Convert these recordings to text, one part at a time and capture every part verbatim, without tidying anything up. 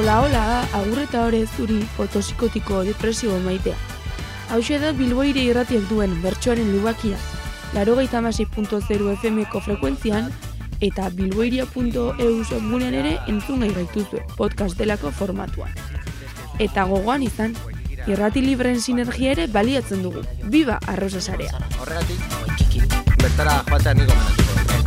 Hola, hola, agur eta ore zuri fotosikotiko depresio maitea. Hauxe da Bilboire irratiak duen bertsoaren lubakia, laurogeita hamasei puntu zero F M-ko frekuentzian eta bilboiria puntu e u webgunean ere entzun gai gaituzue podcast delako formatuan. Eta gogoan izan, irrati libreen sinergia ere baliatzen dugu. Biba Arrosa Sarea! Horregatik, bertara joatea niko menatuko.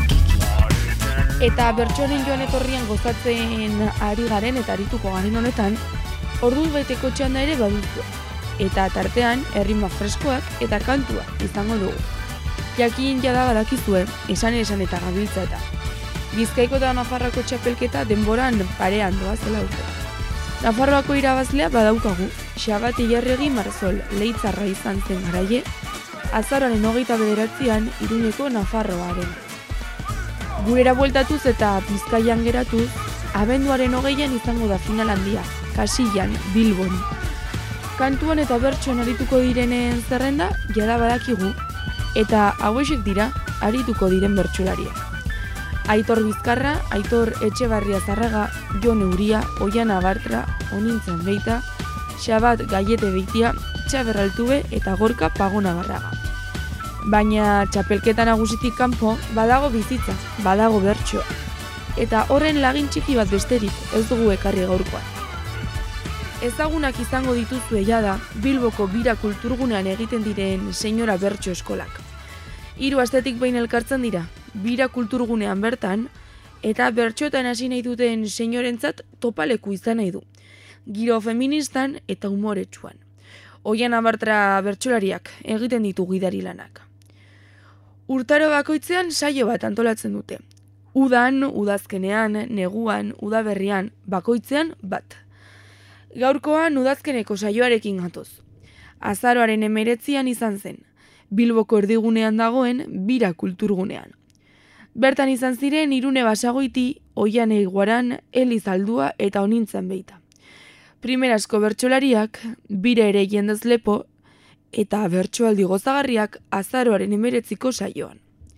Eta bertsoaren joan etorrian gozatzen ari garen eta arituko garen honetan, ordu beteko txanda ere baduzu. Eta tartean, errima freskoak eta kantua izango dugu. Jakin jada badakizue, esan esan eta gabiltza eta. Bizkaiko eta Nafarroako txapelketa denboran parean doazela urte. Nafarroako irabazlea badaukagu, Xabat Ilarregi Marzol leitzarra izan zen garaie, azaroaren hogeita bederatzian Iruñeko Nafarroaren. Gurera bueltatuz eta Bizkaian geratuz, abenduaren hogeian izango da final handia, Kasillan, Bilbon. Kantuan eta bertsoan arituko direnen zerrenda, jada badakigu, eta hauexek dira arituko diren bertsolariak. Aitor Bizkarra, Aitor Etxebarria Zarraga, Jon Euria, Oiana Bartra, Onintzen Beita, Xabat Gaiete Beitia, Txaber Altube eta Gorka Pagona Barraga. Baina txapelketa nagusitik kanpo badago bizitza, badago bertsoa. Eta horren lagin txiki bat besterik ez dugu ekarri gaurkoan. Ezagunak izango dituzue jada Bilboko Bira Kulturgunean egiten diren senyora bertso eskolak. Hiru astetik behin elkartzen dira, Bira Kulturgunean bertan, eta bertxotan hasi nahi duten senyorentzat topaleku izan nahi du. Giro feministan eta umoretsuan. Oiana Bartra bertsolariak egiten ditu gidari lanak. Urtaro bakoitzean saio bat antolatzen dute. Udan, udazkenean, neguan, udaberrian, bakoitzean bat. Gaurkoan udazkeneko saioarekin gatoz. Azaroaren hemeretzian izan zen, Bilboko erdigunean dagoen Bira Kulturgunean. Bertan izan ziren Irune Basagoiti, Oiane Iguaran, Eli Zaldua eta Onintzen Beita. Primerazko bertsolariak, bira ere jendez lepo, eta bertsoaldi gozagarriak azaroaren hemeretziko saioan.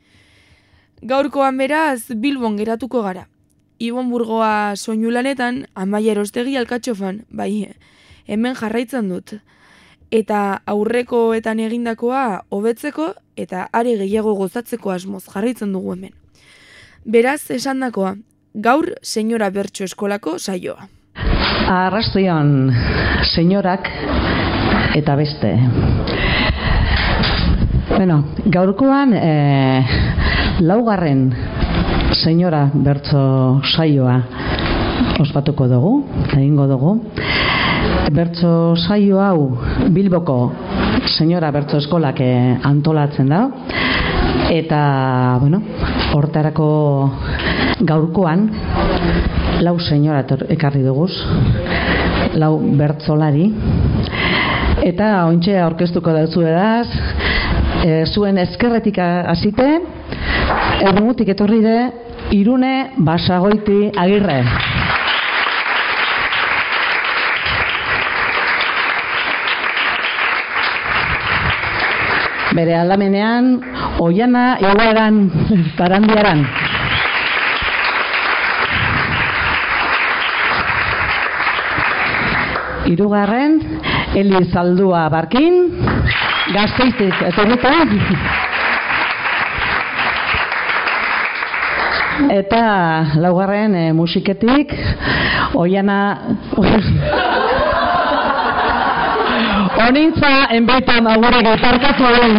Gaurkoan beraz, Bilbon geratuko gara. Ibon Burgoa soinu lanetan, Amaia Erostegi alkatxofan, bai, hemen jarraitzen dut. Eta aurrekoetan egindakoa hobetzeko eta are gehiago gozatzeko asmoz jarraitzen dugu hemen. Beraz, esandakoa, gaur senyora bertso eskolako saioa. Arrastoion, senyorak eta beste. Bueno, gaurkoan eh, laugarren senyora bertso saioa ospatuko dugu, egingo dugu. Bertso saio hau Bilboko senyora bertso eskolak eh, antolatzen da. Eta, bueno, hortarako gaurkoan lau senyora ekarri duguz, lau bertsolari, eta ointxe aurkeztuko dautzu edaz, e, zuen ezkerretik hasite, ermutik etorri de Irune Basagoiti Agirre. Bere aldamenean, Oiana Iguaran Barandiaran. Hirugarren, Eli Zaldua Barkin, Gazteiztik etorrita. Eta laugarren e, musiketik, Oiana... Onintza enbeitan agurek etarkatu den.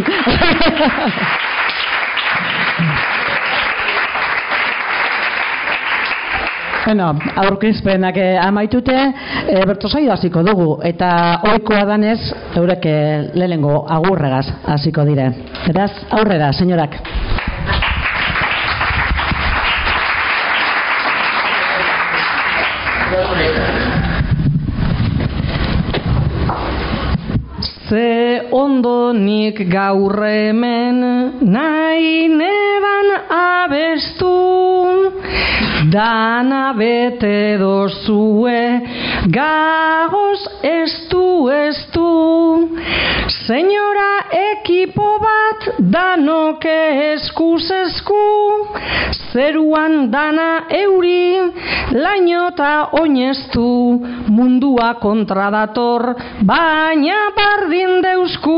Bueno, aurkezpenak amaitute, e, bertso saio hasiko dugu, eta ohikoa danez, eurek lehenengo agurregaz hasiko dire. Beraz, aurrera, senyorak. Ze ondo nik gaur hemen nahi neban abestu, dana bete dozue gagoz estu estu, senyora ekipo bat danok eskuz esku, zeruan dana euri, lainota oineztu, mundua kontra dator, baina bardin deusku.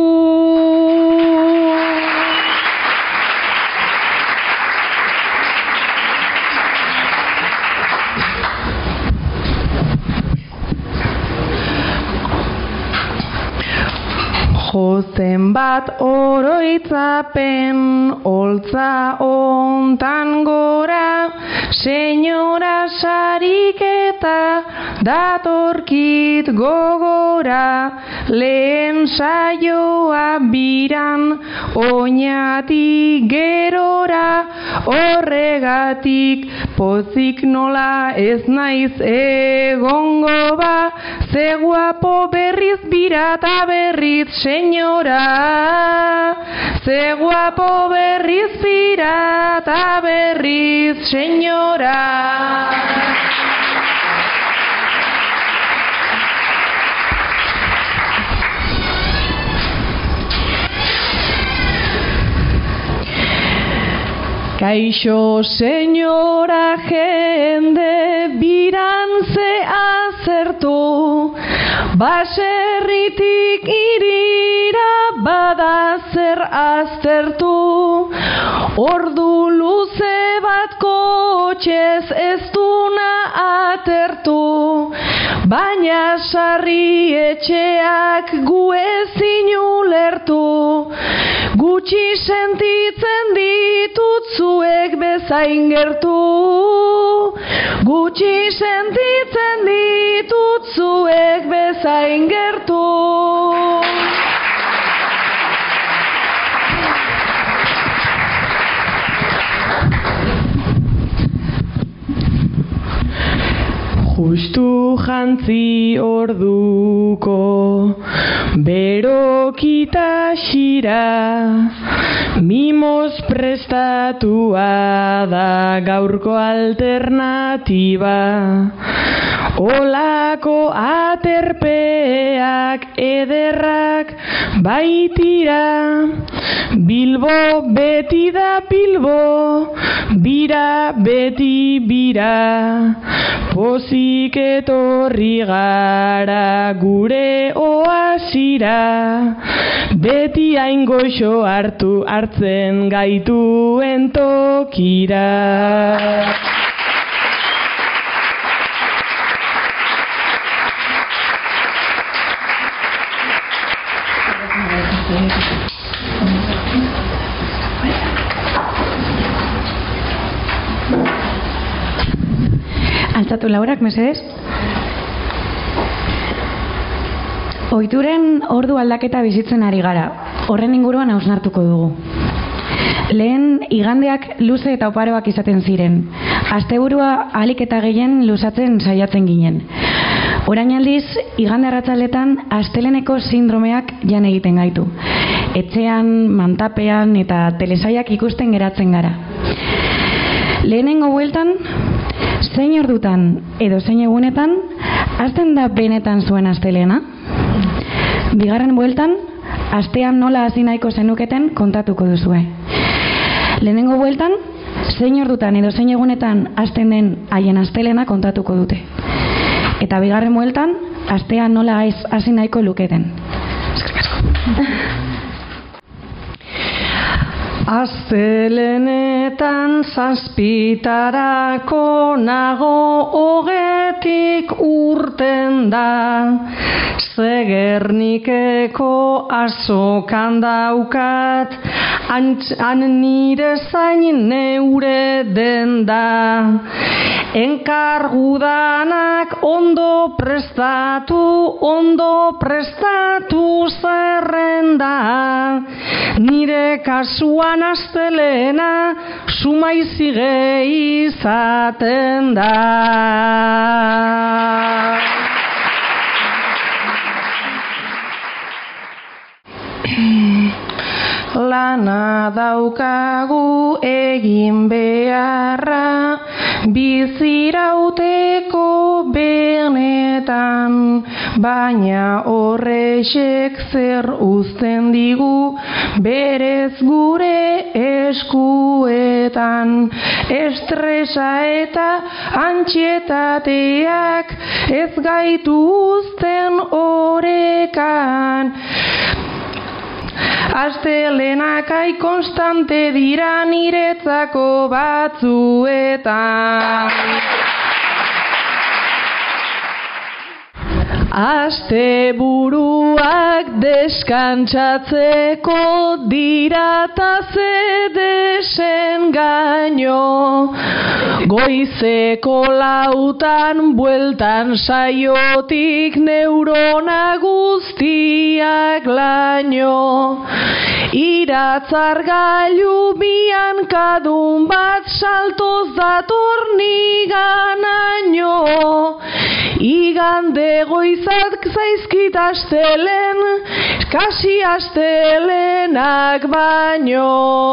Jozen bat oroitzapen, holtza ontan gora, senyora sariketa datorkit gogora, lehen saioa biran, oinatik gerora, horregatik pozik nola ez naiz egongo ba, ze guapo berriz birata berriz senyora, ze guapo berriz birata berriz senyora. Kaixo senyora, jende birantze azertu, baserritik irira bada zer aztertu, ordu luze bat kotxez ez duna atertu, baina sarri etxeak gu ezin ulertu, gutxi sentitzen ditut zuek bezain gertu, gutxi sentitzen ditut zuek bezain gertu. Justu jantzi orduko berokita xira, mimoz prestatua da gaurko alternatiba. Olako aterpeak ederrak baitira, Bilbo beti da Bilbo, bira beti bira, pozik etorri gara gure oasira, beti hain goxo hartu hartzen gaituen tokira. Altzatu laurak, mesedez. Ohituren ordu aldaketa bizitzen ari gara. Horren inguruan hausnartuko dugu. Lehen igandeak luze eta oparoak izaten ziren. Asteburua ahalik eta gehien luzatzen saiatzen ginen. Orain aldiz, igande arratsaletan asteleneko sindromeak jan egiten gaitu. Etxean, mantapean eta telesaiak ikusten geratzen gara. Lehenengo bueltan, zein ordutan edo zein egunetan, hasten da benetan zuen astelena? Bigarren bueltan, astean nola hasi nahiko zenuketen kontatuko duzue. Lehenengo bueltan, zein ordutan edo zein egunetan hasten den haien astelena kontatuko dute. Eta bigarren bueltan, astean nola hasi nahiko luketen. Eskerrik asko. Astelenetan zazpitarako nago ogetik urten da, Zegernikeko azokan daukat, han nire zain neure den da. Enkargudanak ondo prestatu, ondo prestatu zerrenda, nire kasuan astelena sumaizige izaten da. Lana daukagu egin beharra, bizirauteko benetan honetan, baina horrexek zer uzten digu berez gure eskuetan. Estresa eta antsietateak ez gaitu uzten orekan. Astelenak ai konstante dira niretzako batzuetan. Asteburuak deskantzatzeko dira ta ze desengaino, goizeko lautan bueltan saiotik neurona guztiak laino. Iratzargailu biankadun bat saltoz dator niganaino. Igande goizak zaizkit astelen, kasi astelenak baino.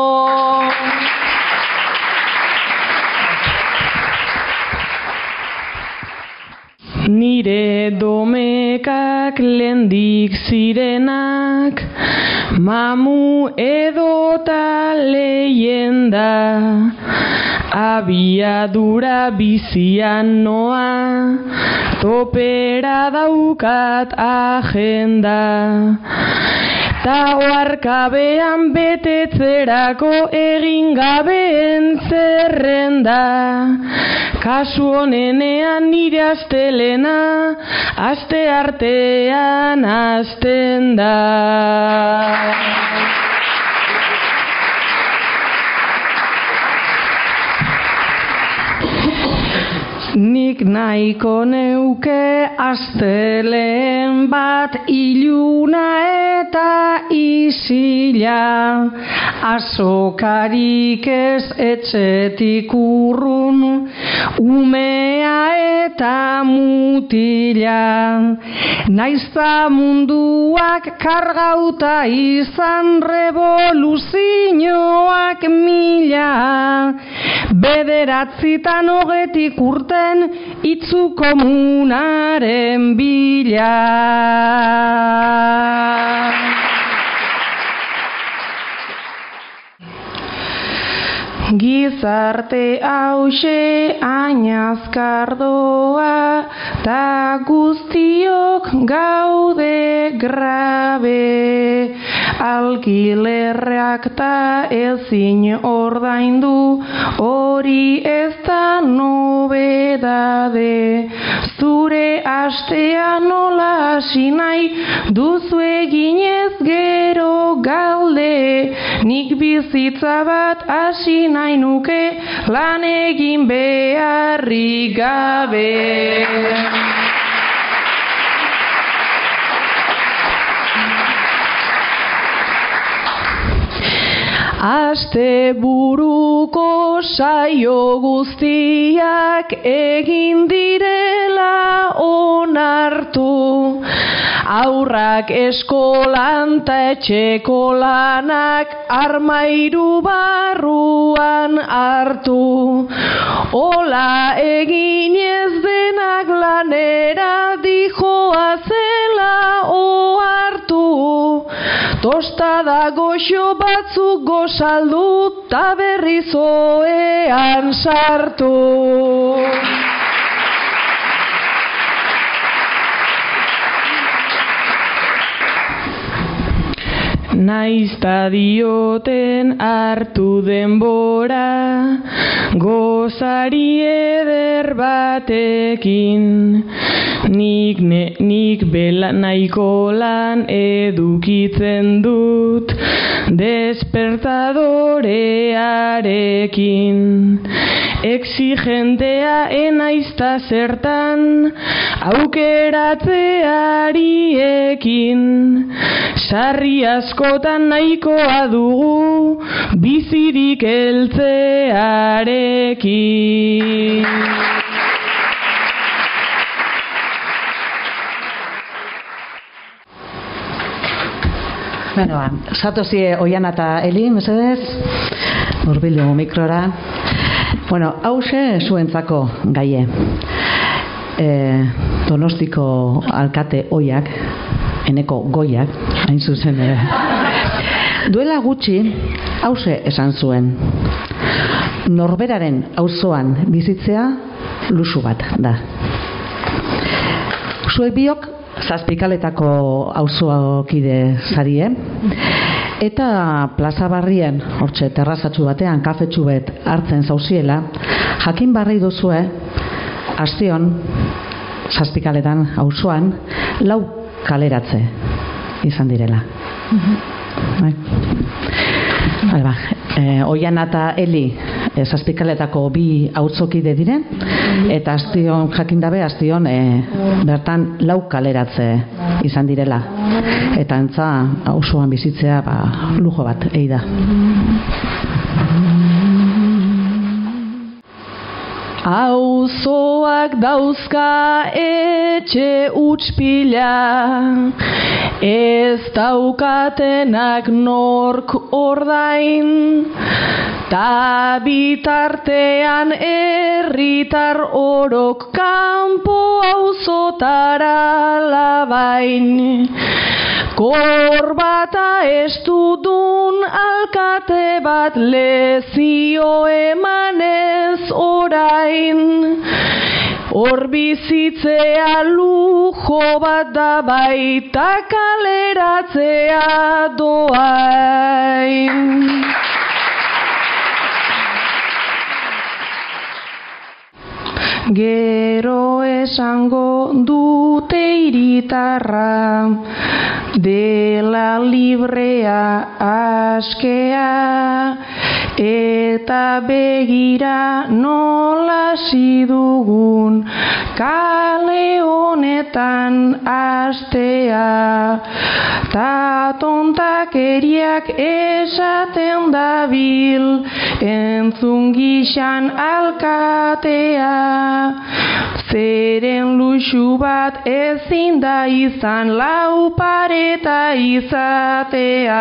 Nire domekak lendik zirenak, mamu edota leyenda, abiadura bizian noa, topera daukat agenda. Ta oarkabean betetzerako egin gabeen zerrenda, kasu honenean nire astelena, aste artean hasten da. Nik nahiko neuke astelen bat iluna eta isila, azokarik ez etxetik urrun, umea eta mutila. Naizta munduak kargauta izan revoluzioak mila, bederatzitan hogetik urten itzu komunaren bila. Gizarte hause ainazkardoa, ta guztiok gaude grabe. Alkilerrak ta ezin ordaindu, hori ez da nobedade. Zure astea nola hasi nahi duzu eginez gero galde. Nik bizitza bat hasi nahi nuke lan egin beharrik gabe. Asteburuko saio guztiak egin direla onartu, aurrak eskolan ta etxeko lanak armairu barruan hartu. Ola egin ez denak lanera dijoa zela ohartu, tostada goxo batzuk gozaldu ta berriz ohean sartu. Naizta dioten hartu denbora, gozari eder batekin, nik, ne, nik bela nahiko lan edukitzen dut despertadorearekin. Exigentea enaizta zertan aukeratzeariekin, sarri askotan nahikoa dugu bizirik heltzearekin. Beno, satozie Oiana eta Eli, mesedez, hurbildu mikrora. Bueno, hause zuentzako gaie. e, Donostiko alkate oiak, eneko goiak, hain zuzen ere. Duela gutxi, hauxe esan zuen. Norberaren auzoan bizitzea luxu bat da. Zuek biok Zazpikaletako auzokide zarie, eta plaza barrien, hortxe terrazatxu batean, kafetxu bet hartzen zauziela, jakin barri duzue, astion, Zazpikaletan auzoan, lau kaleratze izan direla. Bai. Alba, e, Oiana eta Eli e, Zazpikaletako bi auzokide diren, eta astion jakin dabe, astion e, bertan lau kaleratze izan direla. Eta antza auzoan bizitzea ba, lujo bat ei da. Auzoak dauzka etxe utspila, ez daukatenak nork ordain, ta bitartean herritar orok kanpo auzotara labain. Korbata estudun alkate bat lezio emanez orain. Hor bizitzea lujo bat da baita kaleratzea doain. Gero esango dute hiritarra, dela librea askea, eta begira nola zidugun kale honetan astea. Ta tontakeriak esaten dabil entzun gixan alkatea. Zeren luxu bat ezin da izan lau pareta izatea.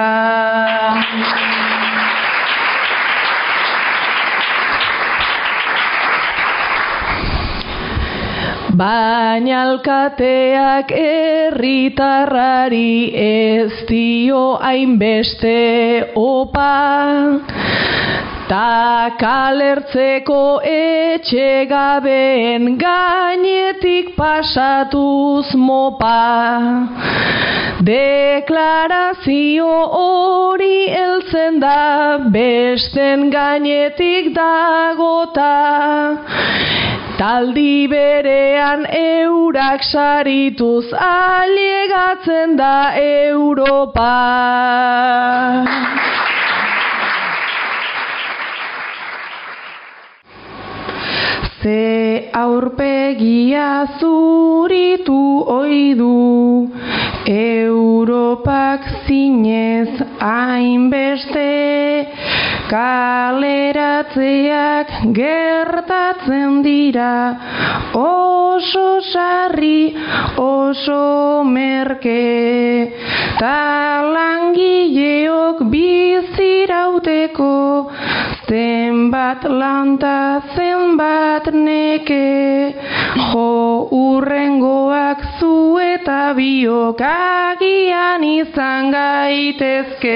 Baina alkateak herritarrari ez dio hainbeste opa, ta kalertzeko etxe gabeen gainetik pasatuz mopa. Deklarazio hori heltzen da besten gainetik dagota, taldi berean eurak sarituz ailegatzen da Europa. Ze aurpegia zuritu oidu, Europak zinez hainbeste, kaleratzeak gertatzen dira, oso sarri, oso merke, ta langileok bizirauteko, zenbat lanta, zenbat neke, jo urrengoak zu eta biok agian izan gaitezke.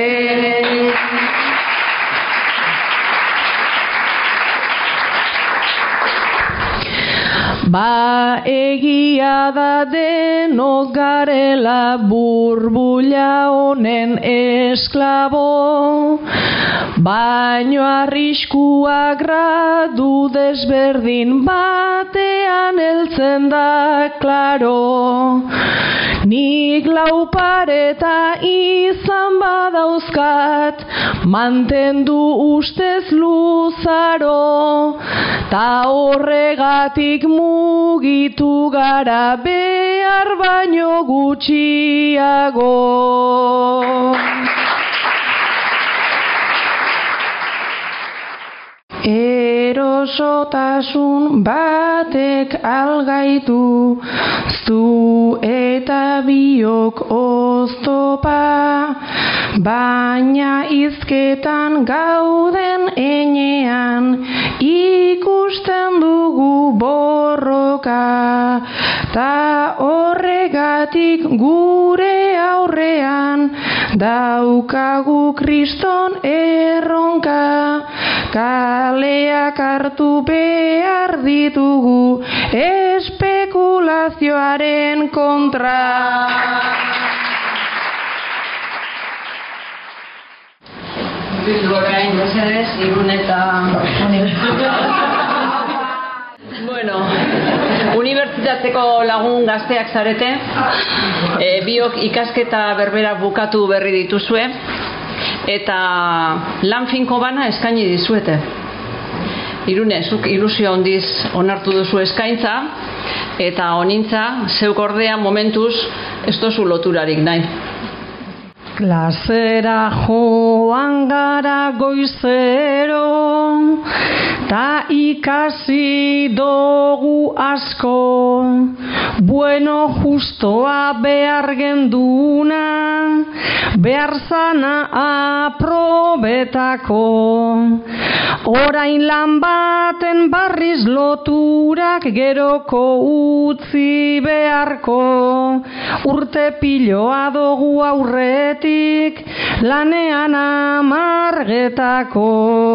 Ba egia da denok garela burbuila honen esklabo, baino arriskua gradu desberdin batean heltzen da klaro. Nik lau pareta izan badauzkat, mantendu ustez luzaro, ta horregatik mugitu gara behar baino gutxiago. Erosotasun batek algaitu, zu eta biok oztopa, baina hizketan gauden enean ikus ikusten dugu borroka, ta horregatik gure aurrean daukagu kriston erronka. Kaleak hartu behar ditugu espekulazioaren kontra. Bilborain, mesedez, Irun eta... Bueno, unibertsitateko lagun gazteak zarete, e, biok ikasketa berbera bukatu berri dituzue, eta lan finko bana eskaini dizuete. Irune, zuk ilusio handiz onartu duzu eskaintza, eta onintza, zeuk ordea momentuz ez dozu loturarik nahi. Klasera joan gara goizero, ta ikasi dugu asko, bueno justoa behar genduna, behar zana aprobetako. Orain lan baten barriz loturak geroko utzi beharko, urte piloa dugu aurretik lanean amargetako.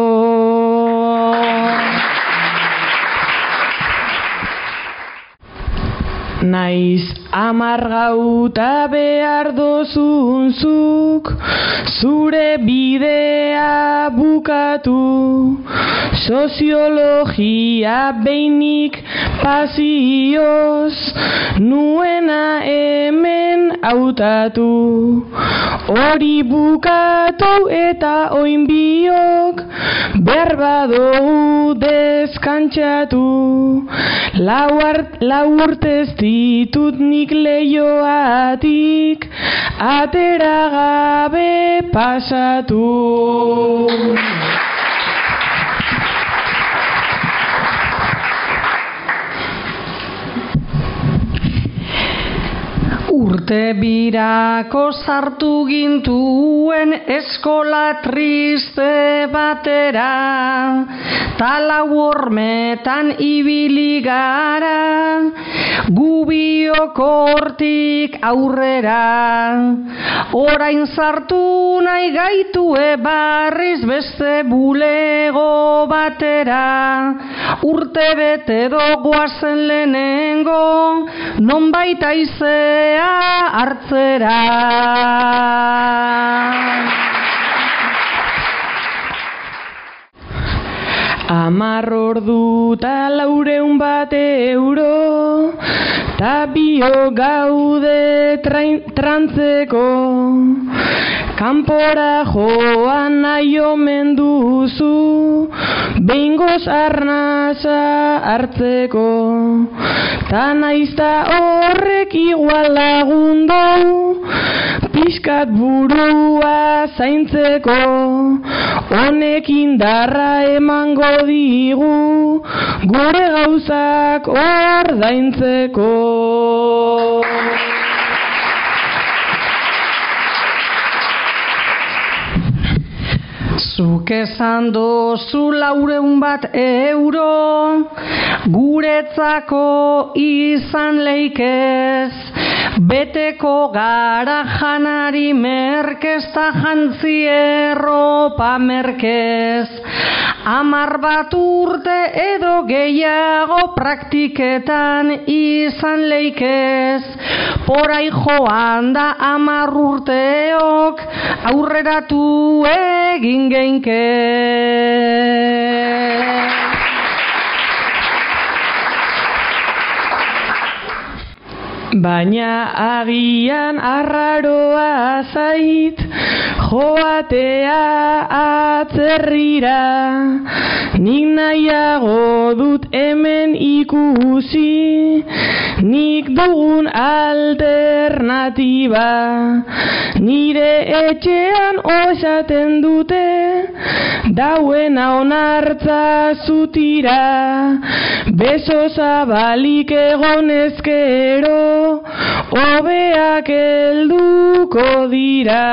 Naiz amargauta behar dozunzuk, zure bidea bukatu, soziologia beinik pasioz, nuena hemen hautatu. Hori bukatu eta oin biok, behar badugu deskantsatu. Lau, lau urtez ditut nik leioatik, atera gabe pasatu. Urte birako sartu gintuen eskola triste batera, talau hormetan ibili gara, gubiok hortik aurrera. Orain sartu nahi gaitue barriz beste bulego batera, urte bete dogoazen lehenengo, nonbait aizea hartzera. Amar ordu ta laureun bat euro, ta bio gaude train, trantzeko. Kanpora joan nahi omen duzu, behingoz arnaza hartzeko. Ta naizta horrek igual lagundu, pixkat burua zaintzeko. Honek indarra emango digu, gure gauzak ordaintzeko. Zuk esan dozu laureun bat euro, guretzako izan leikez, beteko gara janari merkez ta jantzi erropa merkez. Amar bat urte edo gehiago praktiketan izan leikez, porai joan da amar urteok aurreratu egin geinke. Baina agian arraroa zait, joatea atzerrira. Nik nahiago dut hemen ikusi, nik dugun alternatiba. Nire etxean osaten dute, dauena onartza zutira. Beso zabalik egonezkero, hobeak helduko dira.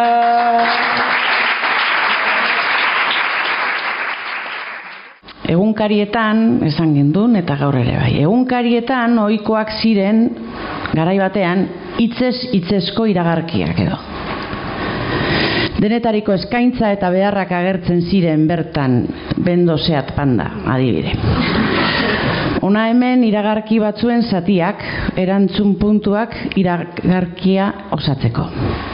Egun egunkarietan, esan gendun eta gaur ere bai, egunkarietan ohikoak ziren garai batean hitzez hitzezko iragarkiak edo. Denetariko eskaintza eta beharrak agertzen ziren bertan, bendo Seat Panda, adibide. Ona hemen iragarki batzuen zatiak, erantzun puntuak iragarkia osatzeko.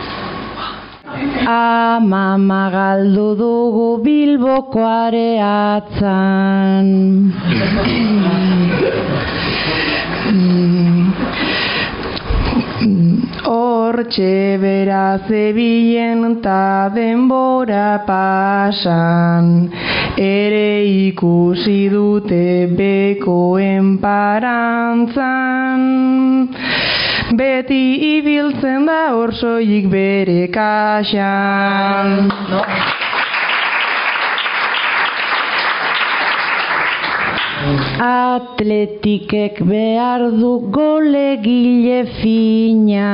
Amama galdu dugu Bilboko areatzan. Hortxe bera zebilen ta denbora pasan, ere ikusi dute bekoen parantzan. Beti ibiltzen da orsoik bere kaxan. No. Atletikek behar du golegile fina.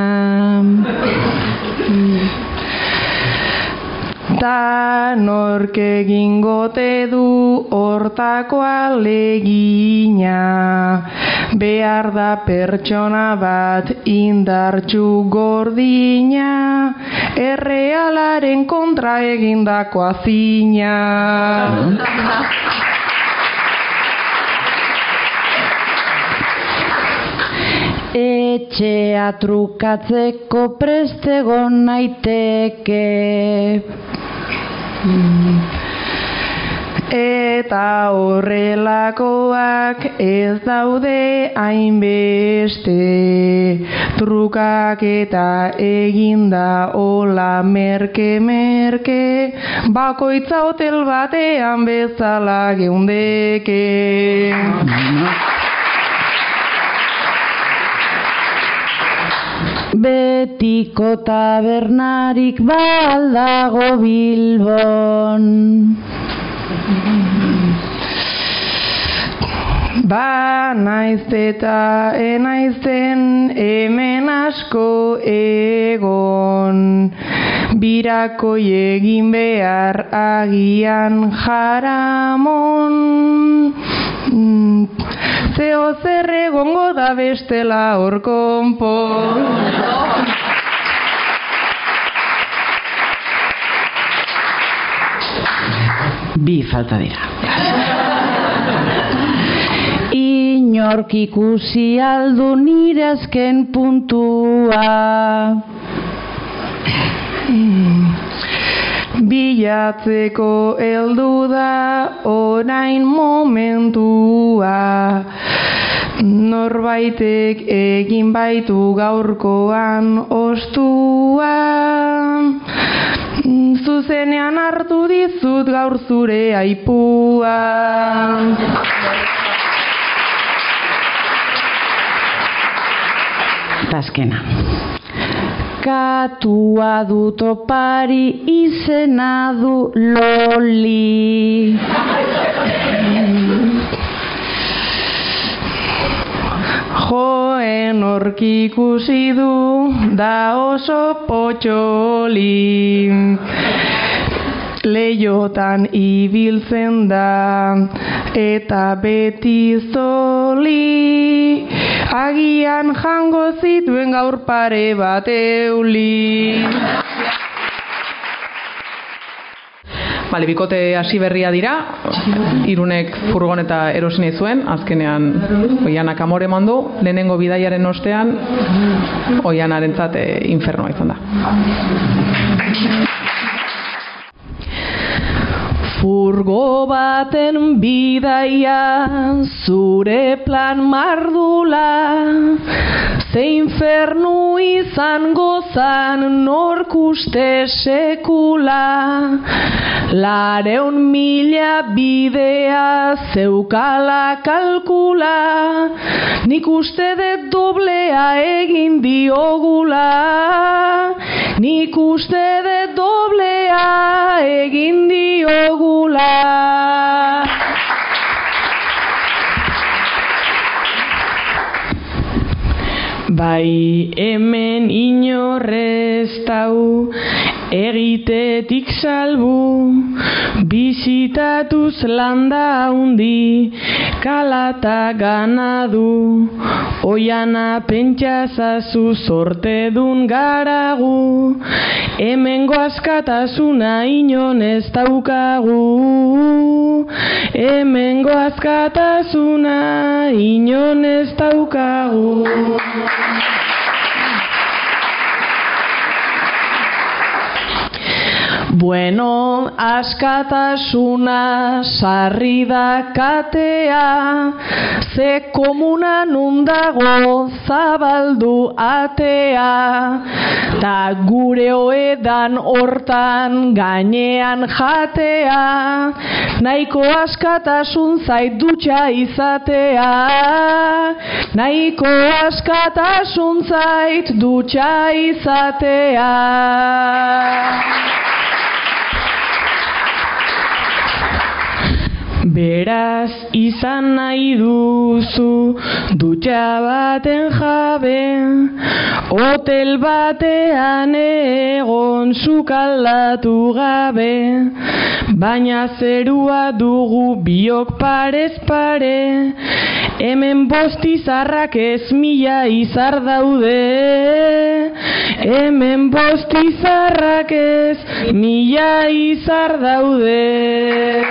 Ta nork egingote du hortako alegina. Behar da pertsona bat indartsu gordina, errealaren kontra egindako azina. Etxea trukatzeko prestegon naiteke. Eta horrelakoak ez daude hainbeste, trukak eta eginda hola merke-merke, bakoitza hotel batean bezala geundeke. Betiko tabernarik baldago Bilbon. Ba naiz eta enaizten hemen asko egon, birakoi egin behar agian jaramon. Zeo zer egongo da bestela hor konpon. Bi falta dira. Inork ikusi aldu nire azken puntua. Bilatzeko heldu da orain momentua, norbaitek egin baitu gaurkoan ostua. Zuzenean hartu dizut gaur zure aipua. Azkena. Katua dut opari izena du Loli. Joen horki ikusi du da oso potxoli. Leiotan ibiltzen da eta beti zoli, agian jango zituen gaur pare bat euli. Bale, bikote hasi berria dira, Irunek furgoneta erosi nahi zuen, azkenean Oianak amore eman du, lehenengo bidaiaren ostean Oianarentzat infernoa izan da. Furgo baten bidaia, zure plan mardula, ze infernu izango zan nork uste sekula. Lareun mila bidea zeukala kalkula, nik uste dut doblea egin diogula. Nik uste dut doblea egin diogula. Bai hemen inorrez tau egitetik salbu, bizitatuz landa hundi, kalata ganadu, oiana pentsazazu zortedun garagu, hemengo askatasuna inon ez daukagu, hemengo askatasuna inon ez daukagu. Bueno, askatasuna sarri da katea, ze komuna nundago zabaldu atea, ta gure oedan hortan gainean jatea, nahiko askatasun zait dutxa izatea, nahiko askatasun zait dutxa izatea. Beraz izan nahi duzu dutxa baten jabe, hotel batean egon sukaldatu gabe, baina zerua dugu biok parez pare, hemen bost izarrak ez mila izar daude, hemen bost izarrak ez mila izar daude.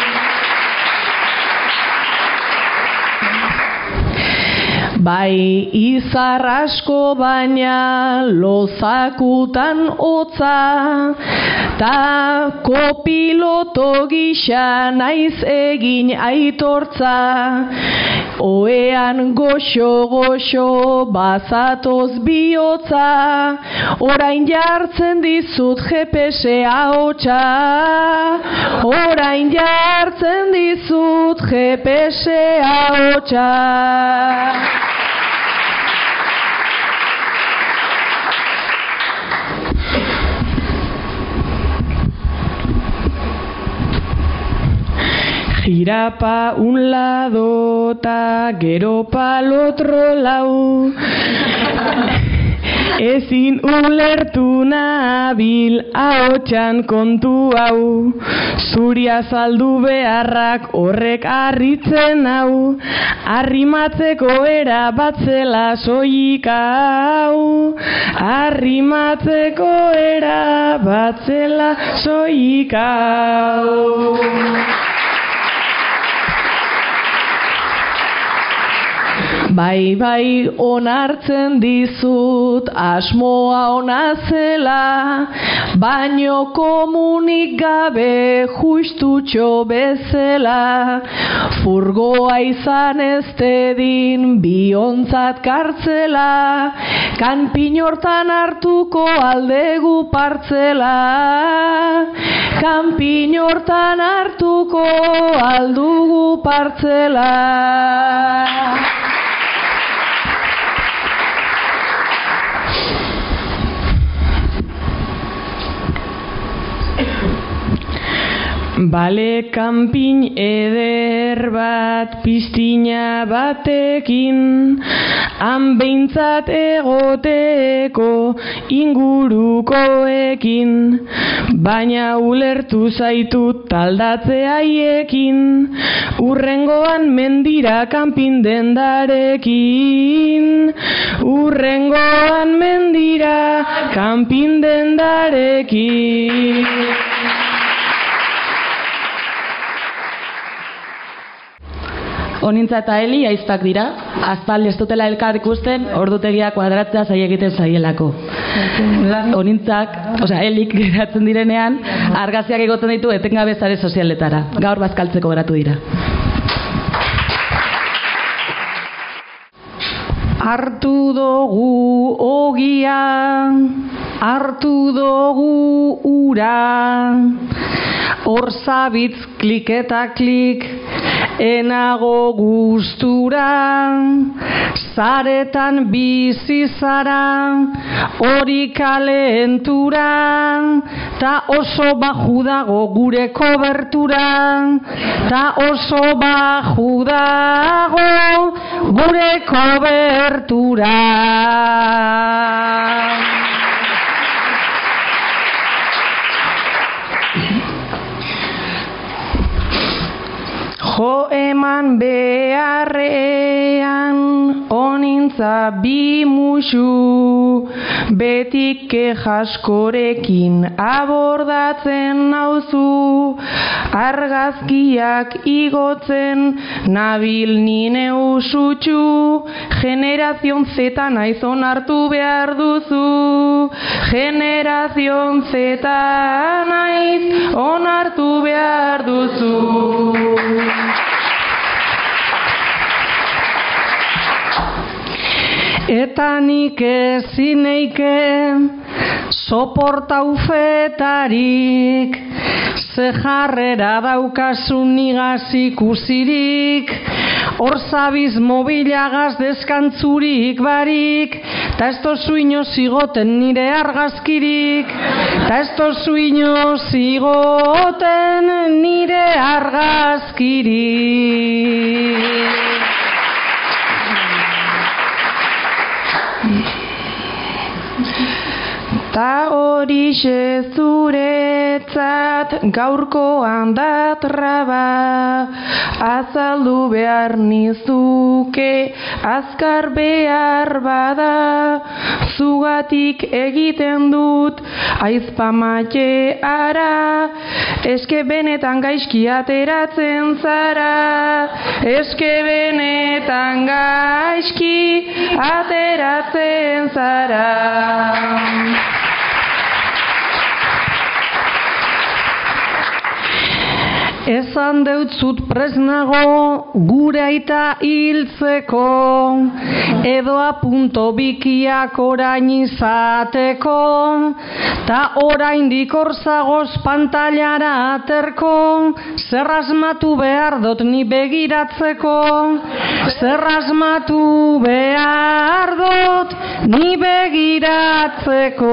Bai izar asko baina lozakutan hotza, ta kopiloto gisa naiz egin aitortza, oean goxo-goxo bazatoz bihotza, orain jartzen dizut G P S ahotsa, orain jartzen dizut G P S ahotsa. Gira pa un lado ta gero pal otro lado, ezin ulertu nabil ahotsan kontu hau, zuri azaldu beharrak horrek harritzen hau, arrimatzeko era batzela soilik hau, arrimatzeko era batzela soilik hau. Bai, bai, onartzen dizut asmoa ona zela, baino komunik gabe justutxo bezala, furgoa izan ez dedin biontzat kartzela, kanpin hortan hartuko aldegu partzela, kanpin hortan hartuko aldugu partzela. Bale kanpin eder bat piztina batekin, han behintzat egoteko ingurukoekin, baina ulertu zaitut taldatze haiekin, urrengoan mendira kanpin dendarekin, urrengoan mendira kanpin dendarekin. Onintza eta Eli aizpak dira, azpal ez dutela elkar ikusten, ordutegia kuadratzea zaila egiten zaielako. Onintzak, osea, Elik geratzen direnean, argazkiak egoten ditu etengabe sare sozialetara. Gaur bazkaltzeko geratu dira. Hartu dugu ogia, hartu dugu ura, hor zabitz klik eta klik, enago gustura, zaretan bizi zara, hori kalentura, ta oso baju dago gure kobertura, ta oso baju dago gure kobertura. musu, betik kejaskorekin abordatzen nauzu, argazkiak igotzen nabil nine usutxu, generazion zeta naiz onartu behar duzu, generazion zeta naiz onartu behar duzu. Eta nik ezin neike soportau fetarik, ze jarrera daukasun nigaz ikusirik, hor zabiz mobilagaz deskantzurik barik, ta ez tozu inoz igoten nire argazkirik, ta ez tozu inoz igoten nire argazkirik. Ta horixe zuretzat gaurkoan da traba, azaldu behar nizuke azkar behar bada, zugatik egiten dut aizpamate ara, eske benetan gaizki ateratzen zara, eske benetan gaizki ateratzen zara. Esan deutzut presnago gure aita hiltzeko, edo apunto bikiak orain izateko, ta oraindik orzagoz pantailara aterko, zer asmatu behar dut ni begiratzeko, zer asmatu behar dut ni begiratzeko.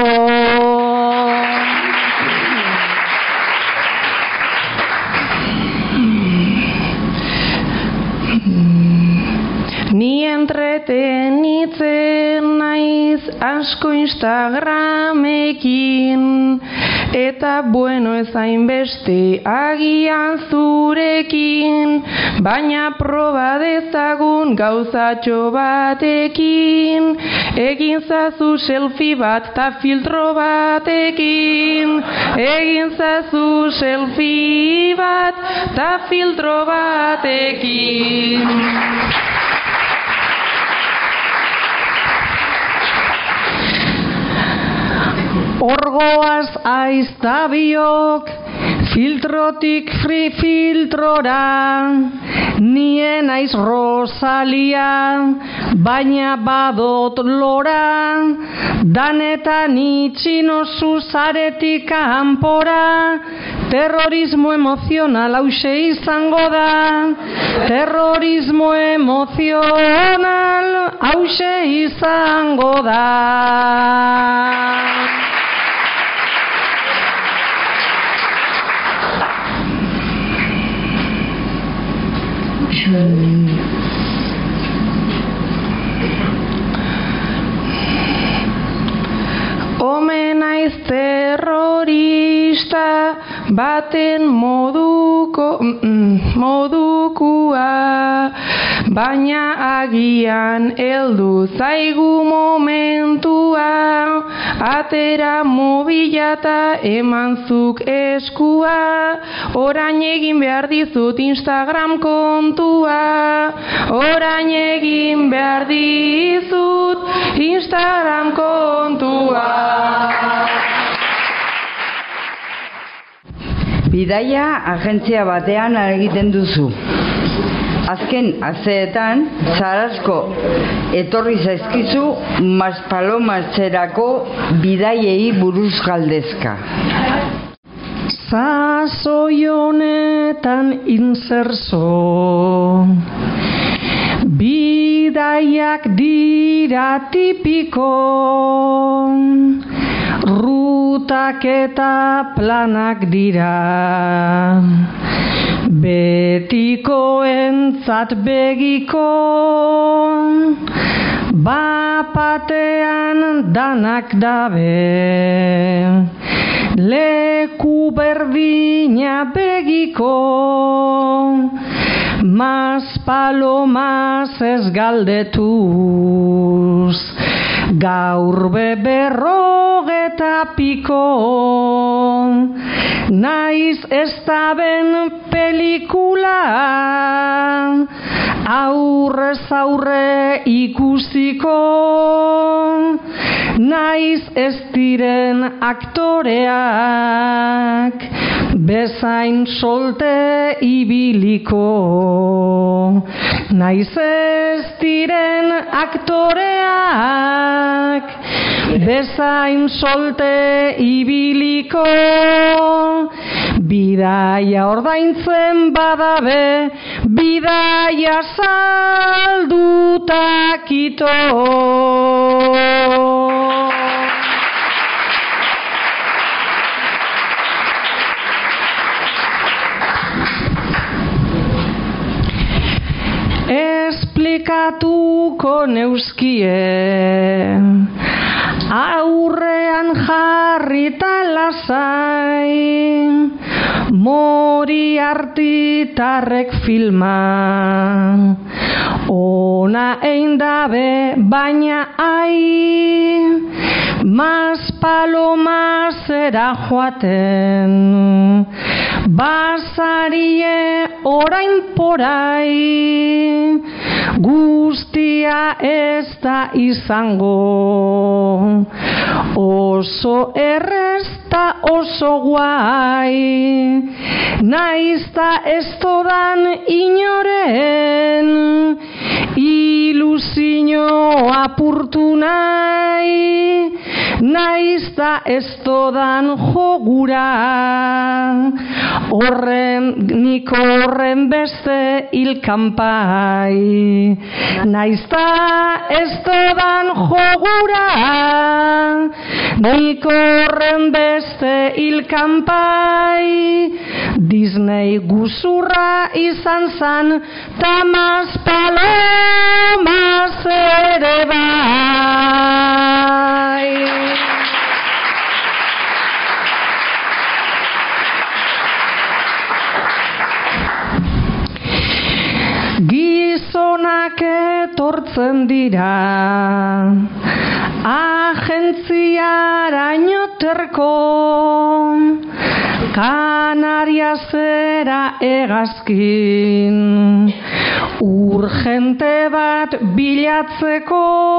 Ni entretenitzen naiz asko Instagramekin, eta bueno ez hainbeste agian zurekin, baina proba dezagun gauzatxo batekin, egin zazu selfie bat ta filtro batekin, egin zazu selfie bat ta filtro batekin. Orgoaz aiztabiok, filtrotik free filtrora, nien aiz Rosalia, baina badot lora, danetan itxinozu zaretik kanpora, terrorismo emozional hause izango da, terrorismo emozional hause izango da. Omen naiz terrorista baten moduko modukua, baina agian heldu zaigu momentua, atera mobila ta emanzuk eskua, orain egin behar dizut Instagram kontua, orain egin behar dizut Instagram kontua. Bidaia agentzia batean egiten duzu. Azken asteetan, Zarauzko etorri zaizkizu Maspalomatzerako bidaiei buruz galdezka. Sasoi honetan inserso, bidaiak dira tipiko, rutak eta planak dira, betikoentzat begiko, bapatean danak dabe, leku berdina begiko, mas palomas ez galdetuz, gaur be berrogeta piko, naiz ez da ben pelikula, aurrez aurre ikusiko, naiz ez diren aktoreak, bezain solte ibiliko, naiz ez diren aktoreak, bezain solte ibiliko, bidaia ordaintzen badabe, bidaia saldutak ito. Esplikatuko neuzkie, aurrean jarrita lasai, Moriartytarrek filma, ona egin dabe baina ai, mas palomazera joaten, basarie orain porai, guztia ez da izango, oso errez ta oso guai, naiz da ez todan inoren, ilusio apurtu nahi, naiz da ez todan jogura, horren nik horren beste ilkanpai, naiz da ez todan jogura, nik horren beste ilkanpai, Disney guzurra izan zan, tamaz palomaz ere bai. Gizonak etortzen dira, agentziaraino terko, Kanariazera hegazkin, urgente bat bilatzeko,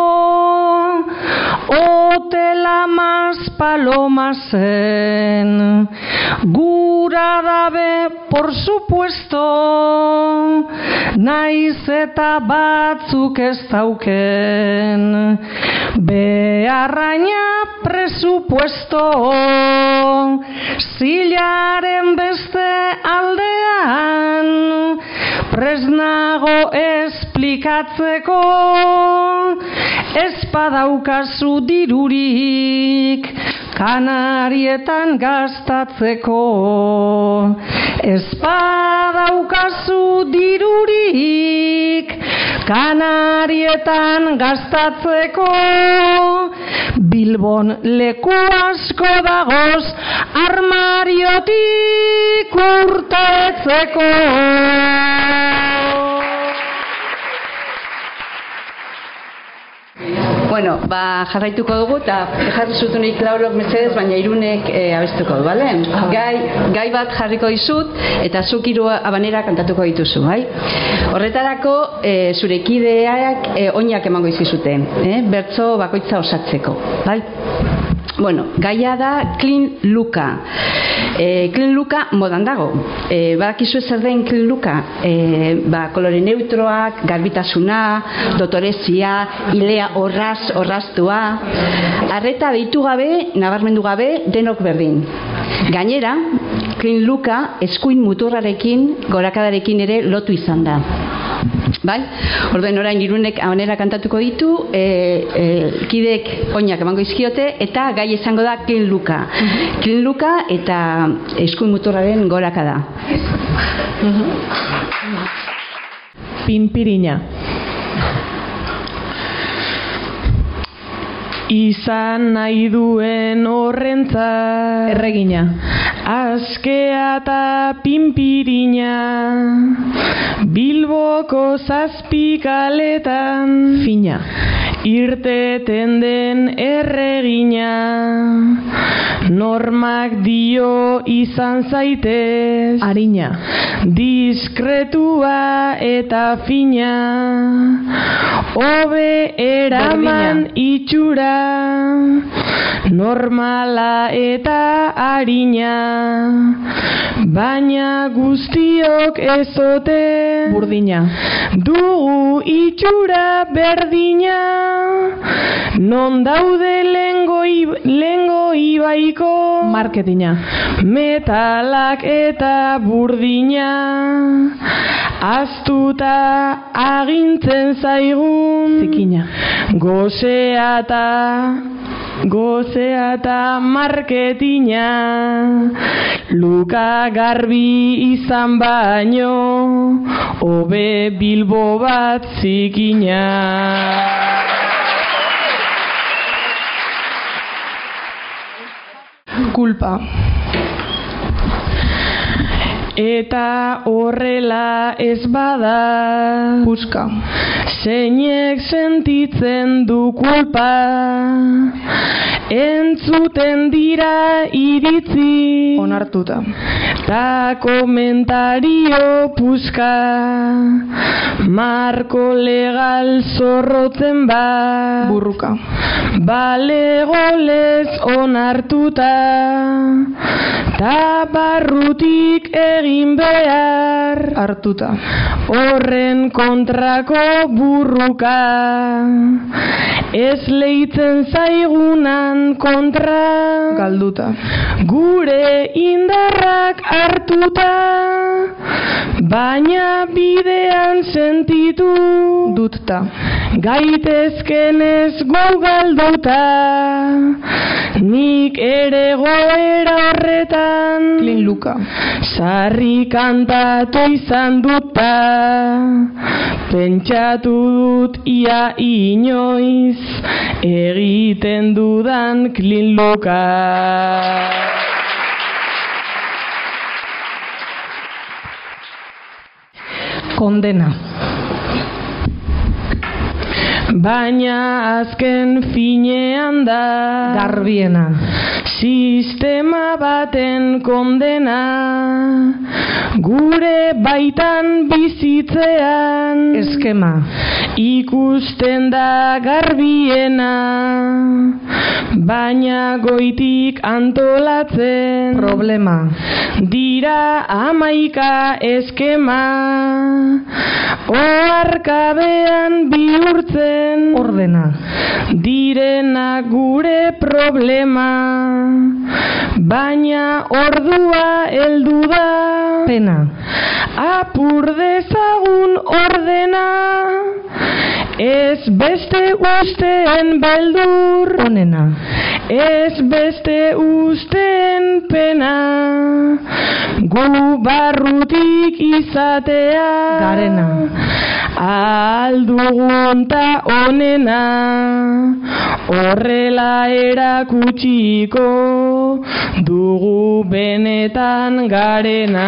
hotela mas palomazen, gura dabe por supuesto, naiz eta batzuk ez dauken, beharraina presupuesto, zilaren beste aldean, presnago esplikatzeko, ez badaukazu dirurik, Kanarietan gastatzeko, ez badaukazu dirurik, Kanarietan gastatzeko, Bilbon leku asko dagoz, armariotik urtetzeko. Bueno, ba, jarraituko dugu eta jarri zutunik Laurok mesedez, baina Irunek e, abestuko du, bale? Ah. Gai, gai bat jarriko dizut eta zuk hiru abanera kantatuko dituzu, bai? Horretarako e, zure kideak e, oinak emango dizkizute, eh? Bertso bakoitza osatzeko, bai? Bueno, gaia da Clean Looka. E, Clean Looka modan dago. E, badakizu zer den Clean Looka? E, ba, kolore neutroak, garbitasuna, dotorezia, ilea orraz, orraztua. Arreta deitu gabe, nabarmendu gabe, denok berdin. Gainera, Clean Looka eskuin muturrarekin, gorakadarekin ere lotu izan da. Bai? Orduen orain Irunek abanera kantatuko ditu, e, e, kidek oinak emango izkiote, eta gai izango da Clean Looka. Uh-huh. Clean Looka eta eskuin muturraren gorakada. Uh-huh. Pinpirina. Izan nahi duen horrentza. Erregina. Askea eta pinpirina, Bilboko zazpikaletan, fina, irteten den erregina, normak dio izan zaitez, arina, diskretua eta fina, hobe eraman itxura, normala eta arina, baina guztiok ezote, burdina, dugu itxura berdina, non daude lengo, lengo ibaiko, marketina, metalak eta burdina, aztuta agintzen zaigun, zikina, gozea eta gozea eta marketina, luka garbi izan baino, hobe Bilbo bat zikina. Kulpa. Eta horrela ez bada, puska, zeinek sentitzen du kulpa, entzuten dira iritzi, onartuta, ta komentario puska, marko legal zorrotzen bat, burruka, balegolez onartuta, ta barrutik egin behar, hartuta, horren kontrako burruka, ez leitzen zaigunan kontra, galduta, gure indarrak hartuta, baina bidean sentitu dutta, gaitezkenez gu galduta, nik ere goera horretan, klin luka, sarri kantatu izan duta, pentsatu dut ia inoiz, egiten dudan klin luka. kondena, baina azken finean da, garbiena, sistema baten kondena, gure baitan bizitzean, eskema, ikusten da garbiena, baina goitik antolatzen, problema, dira amaika eskema, oarkabean bihurtzen, ordena, direna gure problema, baina ordua heldu da, pena, apur dezagun ordena, ez beste usteen beldur, onena, ez beste usteen pena, gu barrutik izatea, garena, aldugun ta onena, horrela erakutsiko dugu benetan garena.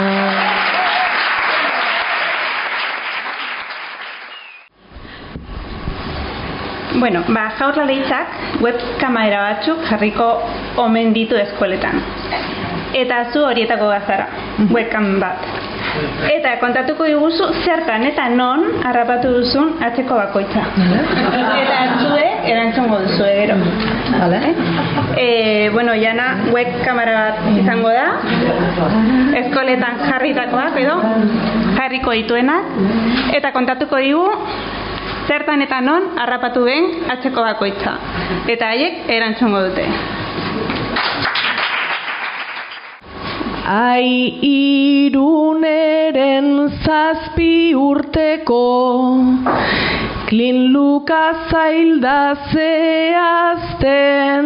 Bueno, ba, Jaurlaritzak webkamera batzuk jarriko omen ditu eskoletan. Eta zu horietako gazara, webcam bat. Eta kontatuko diguzu zertan eta non harrapatu duzun atzeko bakoitza. Eta zue erantzungo duzu gero. Vale. Eh, bueno, jana webkamera bat izango da. Eskoletan jarritakoak edo jarriko dituenak eta kontatuko digu zertan eta non harrapatu den atzeko bakoitza. Eta haiek erantzungo dute. Ai Iruneren zazpi urteko Klin Luka zailda zehazten,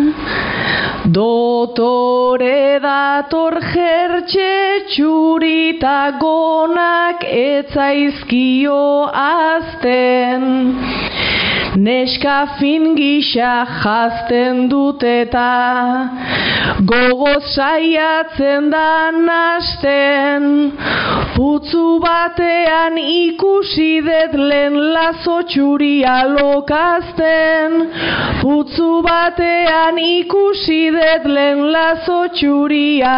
dotore dator jertxe txurita gonak etzaizkio azten. Neska fin gisa jazten dut eta gogoz saiatzen da nasten. Putzu batean ikusi dut lehen lazo txuria lokazten. Putzu batean ikusi dut lehen lazo txuria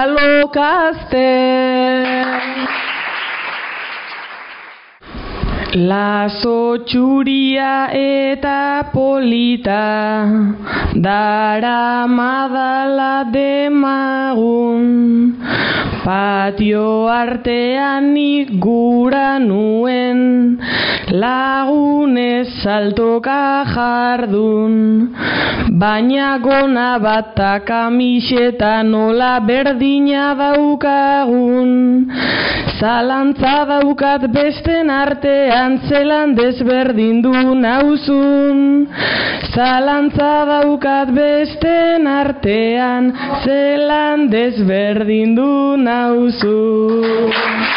lokazten. Lazo txuria eta polita dara madala demagun. Patio artean nik gura nuen lagunez saltoka jardun. Baina gona bat kamiseta nola berdina daukagun. Zalantza daukat besten artean zelan desberdindu nauzun. Zalantza daukat besten artean zelan desberdindu nauzun.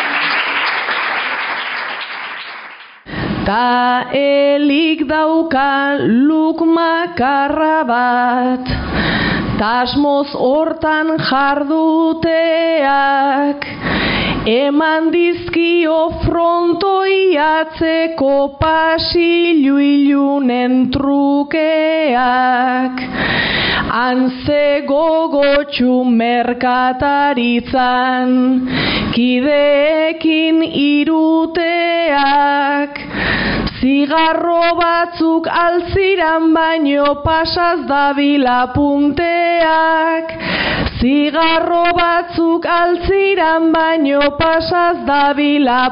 Ta elik dauka luk makarra bat, tasmoz hortan jarduteak. Eman dizkio frontoi atzeko pasilu ilunen trukeak. Antze gogotxu merkataritzan, kideekin iruteak. Zigarro batzuk altziran baino pasaz dabila punteak. Zigarro batzuk altziran baino pasaz dabila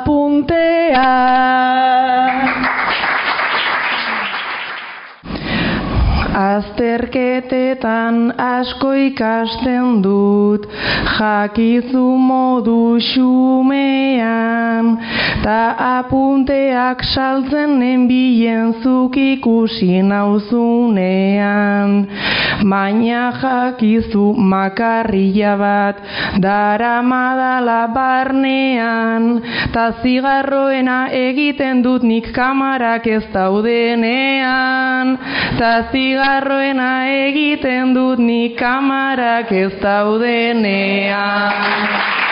punteak. Azterketetan asko ikasten dut, jakizu modu xumean, ta apunteak saltzen nenbien zuk ikusi nauzunean. Baina jakizu makarrilla bat daramadala barnean, ta zigarroena egiten dut nik kamarak ez daudenean. Ta zigarroena egiten dut nik kamarak ez daudenean.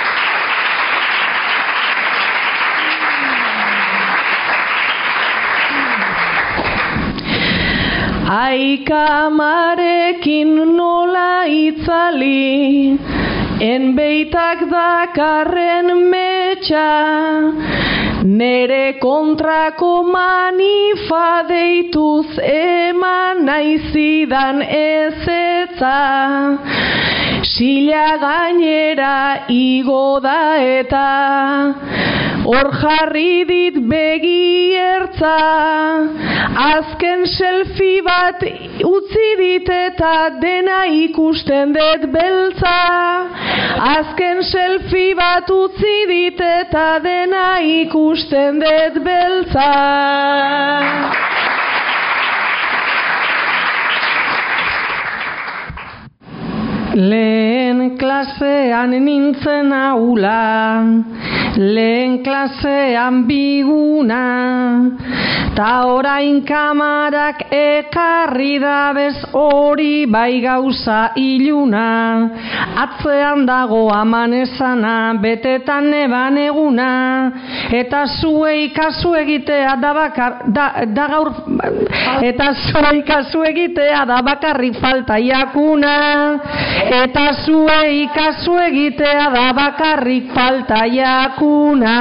Ai kamarekin nola itzali, enbeitak dakarren metxa. Nere kontrako manifa deituz eman naizidan ezetza. Sila gainera igo da eta hor jarri dit begi ertza. Azken selfie bat utzi dit eta dena ikusten dut beltza. Azken selfie bat utzi dit eta dena ikusten dut beltza. Lehen klasean nintzen aula, lehen klasean biguna, ta orain kamarak ekarri dabez hori bai gauza iluna. Atzean dago aman esana, betetan neban eguna, eta zuei kasu egitea da bakar, da, da gaur, eta zuei kasu egitea da bakarrik falta jakuna. Eta zuei kasu egitea da bakarrik falta jakuna.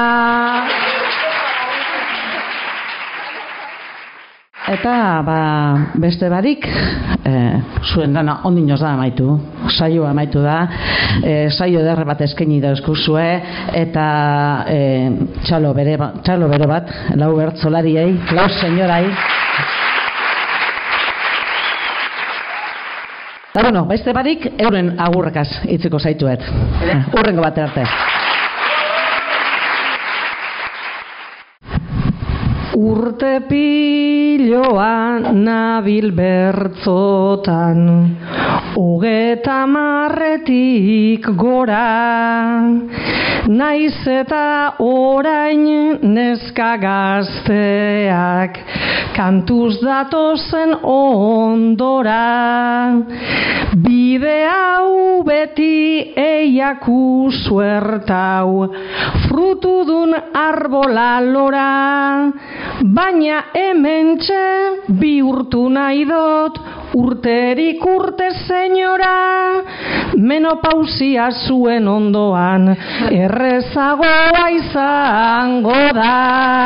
Eta ba, beste barik, e, zuen dana ondinoz da amaitu, saioa amaitu da, e, saio ederre bat eskaini dauzkuzue, eta e, txalo, bere, txalo bere bat, lau bertzolariei, lau senyorai. Eta bueno, beste barik, euren agurrekaz hitziko zaituet. Urrengo bat arte. Urte piloa nabil bertzotan, hogeta marretik gora, naiz eta orain neska gazteak, kantuz datozen ondora, bide hau beti eiaku suertau, frutudun arbola lora, baina hementxe bihurtu nahi dot, urterik urte senyora, menopausia zuen ondoan, errezagoa izango da.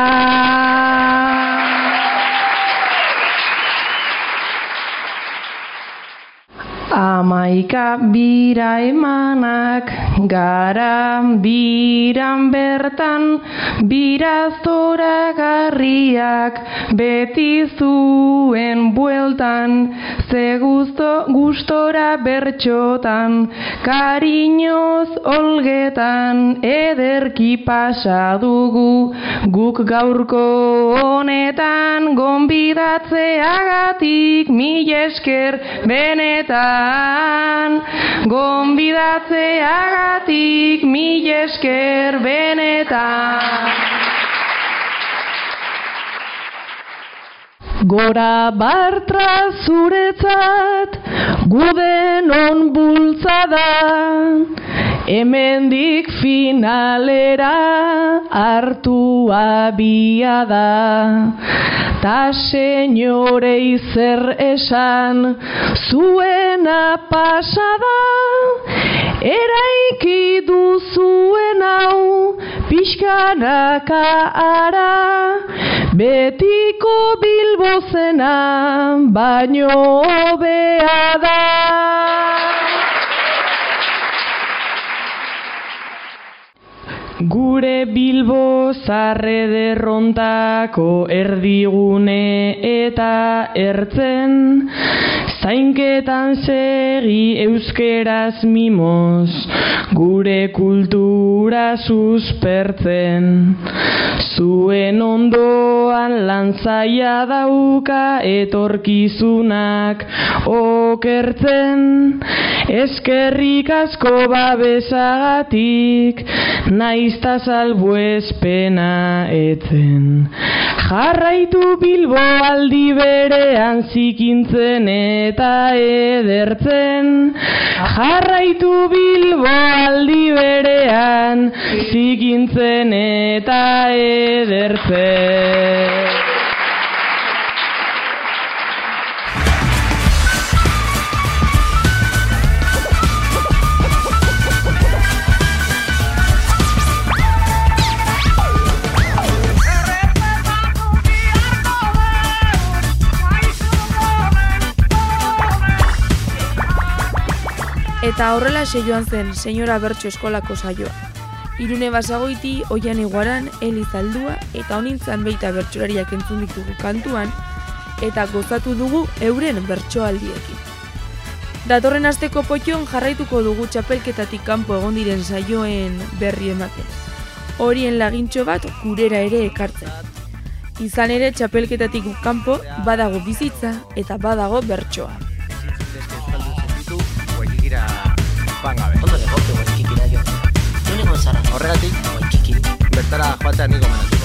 Amaika bira emanak gara biran bertan, bira zoragarriak beti zuen bueltan, ze gusto, gustora bertxotan, kariñoz olgetan, ederki pasa dugu guk gaurko honetan, gonbidatzeagatik mil esker benetan. Gonbidatzeagatik mil esker benetan. Gora Bartra zuretzat gudenon bultzada, hemendik finalera hartu abiada. Ta senyorei zer esan zuena pasada, eraiki duzuen hau pixkanaka ara, betiko Bilbo zena baino hobea da. Gure Bilbo zarre derrontako erdigune eta ertzen, zainketan segi euskeraz mimoz, gure kultura suspertzen. Zuen ondoan lantzaia dauka etorkizunak okertzen, eskerrik asko babesagatik, naizta salbuespena etzen. Jarraitu Bilbo aldi berean zikintzen eta edertzen, jarraitu Bilbo aldi berean zikintzen eta edertzen. Eta horrela joan zen Senyora Bertso eskolako saioa. Irune Basagoiti, Oian Iguaran, Eli Zaldua eta honintzan beita bertsolariak entzun ditugu kantuan eta gozatu dugu euren bertsoaldiekin. Datorren asteko potxon jarraituko dugu txapelketatik kanpo egon diren saioen berri ematen. Horien lagintxo bat gurera ere ekartzen. Izan ere txapelketatik kanpo badago bizitza eta badago bertsoa. Horregatik, bertara joatea niko menatu.